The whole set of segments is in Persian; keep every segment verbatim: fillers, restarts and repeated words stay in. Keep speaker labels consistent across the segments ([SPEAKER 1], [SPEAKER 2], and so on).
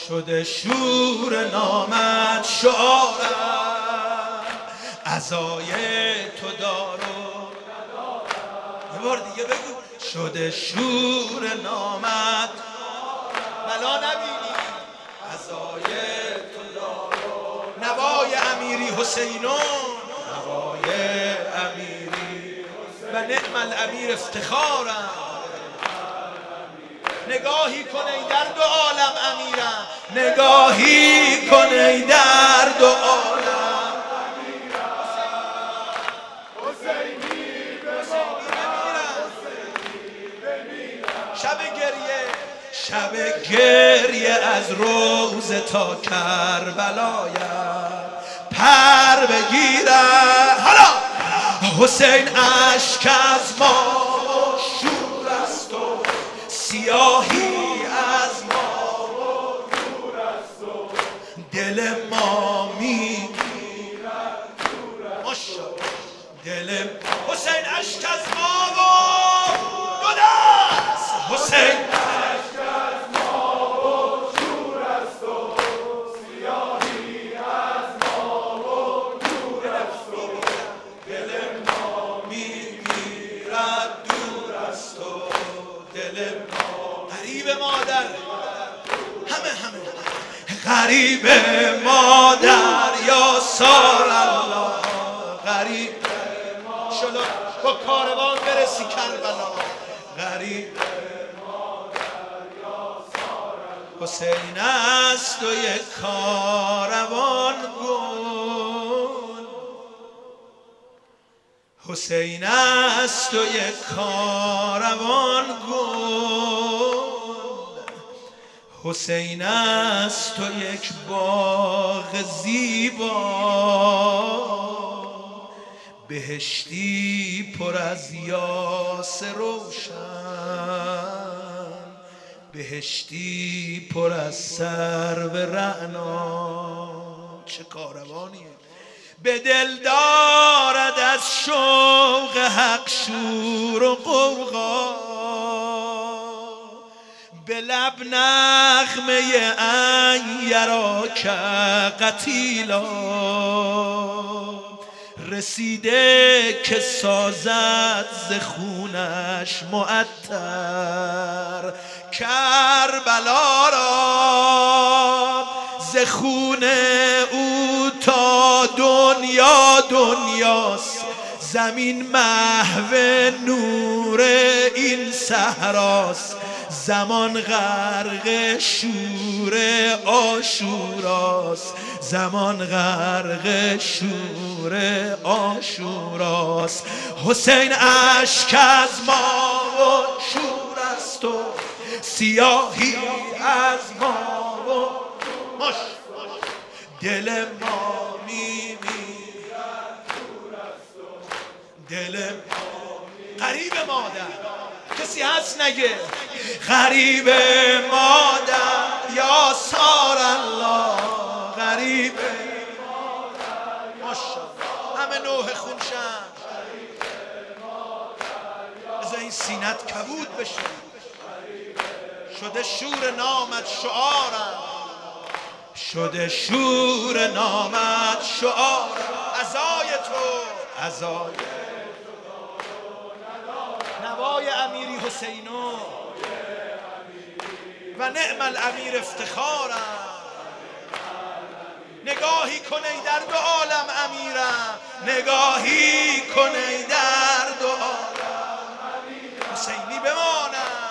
[SPEAKER 1] شده شور نامت شعارم، عزای تو دارو. یه بار دیگه بگو. شده شور نامت بلا نبینی، عزای تو دارو. نوای امیری حسینون، نوای امیری و نعم الامیر افتخارم. نگاهی کن ای در دو عالم امیرم، نگاهی کن ای در دو عالم حسینی بمیرم. شب گریه، شب گریه از روز تا کربلایم پر بگیرم. حالا حسین اشک از ما شور است و سیاهی از ما و نور است و دل ما میگیرد ماشاءالله. دل حسین اشک از ما و دو دست، حسین اشک از ما و شور است و سیاهی از ما و نور است و دل ما میگیرد دور است و دل غریب مادر، همه همه غریب مادر یا سار الله. غریب شلو با کاروان برسی کربلا. غریب مادر یا سار الله. حسین است و یک کاروان گل، حسین است و یک کاروان گل، حسین است و یک باغ زیبا، بهشتی پر از یاس روشن، بهشتی پر از سرو رعنا. چه کاروانیه به دل دارد از شوق حق شور و غوغا، به لب نغمه ان یراک قتیلا، رسیده که سازد ز خونش معطر کربلا را. ز خون او تا دنیا دنیاست، زمین محو نور این صحراست، زمان غرق شور عاشوراست، زمان غرق شور عاشوراست. حسین اشک از ما و شور است و سیاهی از ما و ماش دل ما میمیرد دور است و دل ما. غریب مادر کسی هست نگه؟ غریب مادر یا سار الله. غریب مادر ماشاءالله همه نوح خونشن. بذار این سینت کبود بشه. شده شور نامت شعارم، شده شور نامت شعارم. عزای تو، عزای نوای امیری حسینو و نعم الامیر افتخارم. نگاهی کن ای در دو عالم امیرم، نگاهی کن ای در دو عالم امیرم. حسینی بمانم،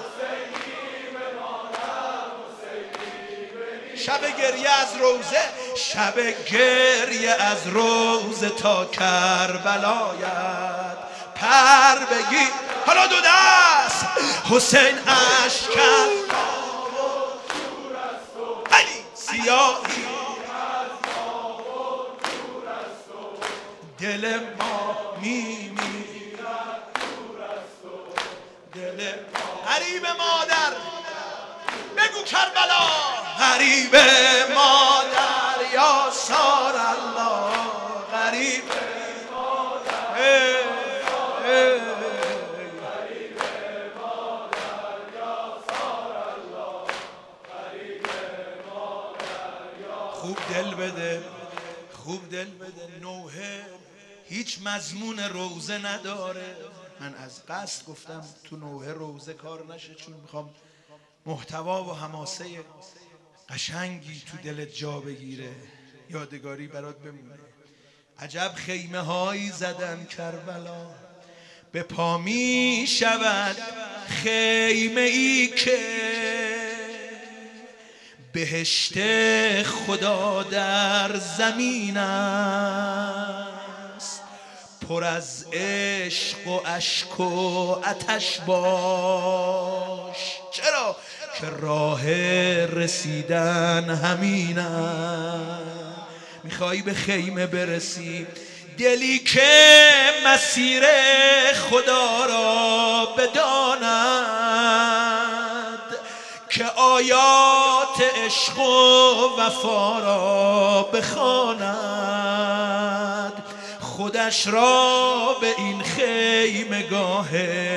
[SPEAKER 1] شب گریه از روزه، شب گریه از روزه تا کربلایت پر بگیر. حالا دو دست. حسین اشک از ما و شور است و سیاهی از ما و شور است و دل ما میمیرد دور است و دل ما. غریب مادر بگو کربلا. غریب مادر یا سار الله. غریب مادر غریب مادر یا سار الله. غریب بده. نوحه هیچ مضمون روزه نداره. من از قصد گفتم تو نوحه روزه کار نشه، چون میخوام محتوا و حماسه قشنگی تو دلت جا بگیره، یادگاری برات بمونه. عجب خیمه هایی زدن کربلا، به پا می شود خیمه ای که بهشت خدا در زمین است، پر از عشق و اشک و آتش باش. چرا؟ که راه رسیدن همین است. میخوایی به خیمه برسی، دلی که مسیر خدا را بداند، که آیات عشق و وفا را بخواند، خودش را به این خیمگاه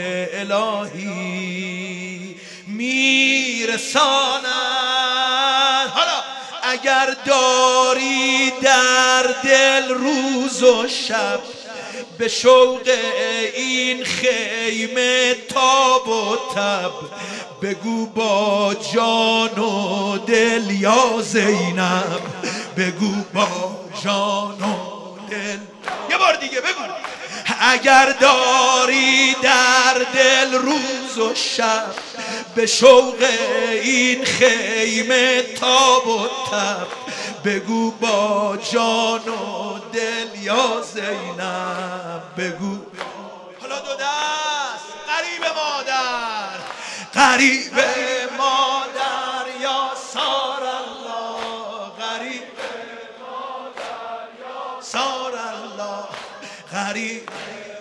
[SPEAKER 1] الهی میرساند. حالا اگر داری در دل روز و شب، به شوق این خیمه تاب و تب، بگو با جان و دل یا زینب، بگو با جان و دل. یه بار دیگه بگو. اگر داری در دل روز و شب، به شوق این خیمه تاب و تب، بگو با جان و دل یا زینب، بگو. حالا دو دست. قریب مادر، قریب مادر یا سار الله، قریب مادر یا سار الله، قریب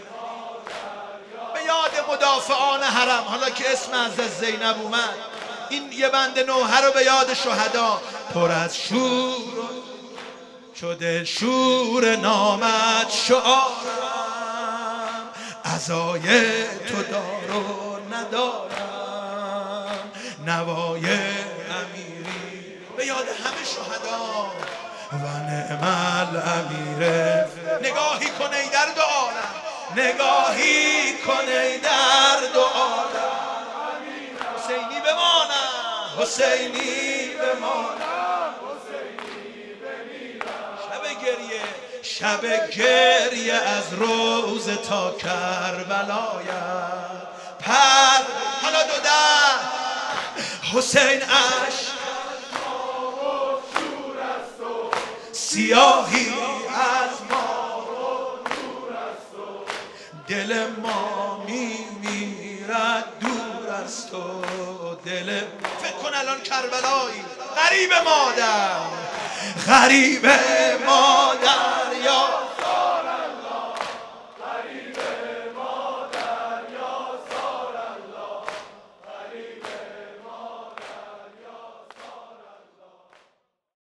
[SPEAKER 1] به یاد مدافعان حرم. حالا که اسم حضرت زینب اومد، این یه بند نوحه رو به یاد شهدا. پر از شور شده شور نامت شعارم، عزای تو دار و ندارم، نوای امیری به یاد همه شهدا. و نعم الامیر. نگاهی کن ای درد عالم، نگاهی کن ای درد عالم. حسینی بمانم، حسینی بمانم، حسینی بمیرم. شب گریه، شب گریه از روز تا کربلایت پر. حالا دو در. حسین عشق سیاهی از ما دور است و دل ما میمیرد دور است و دل. فکر کن الان کربلایی. غریب مادر، غریب مادر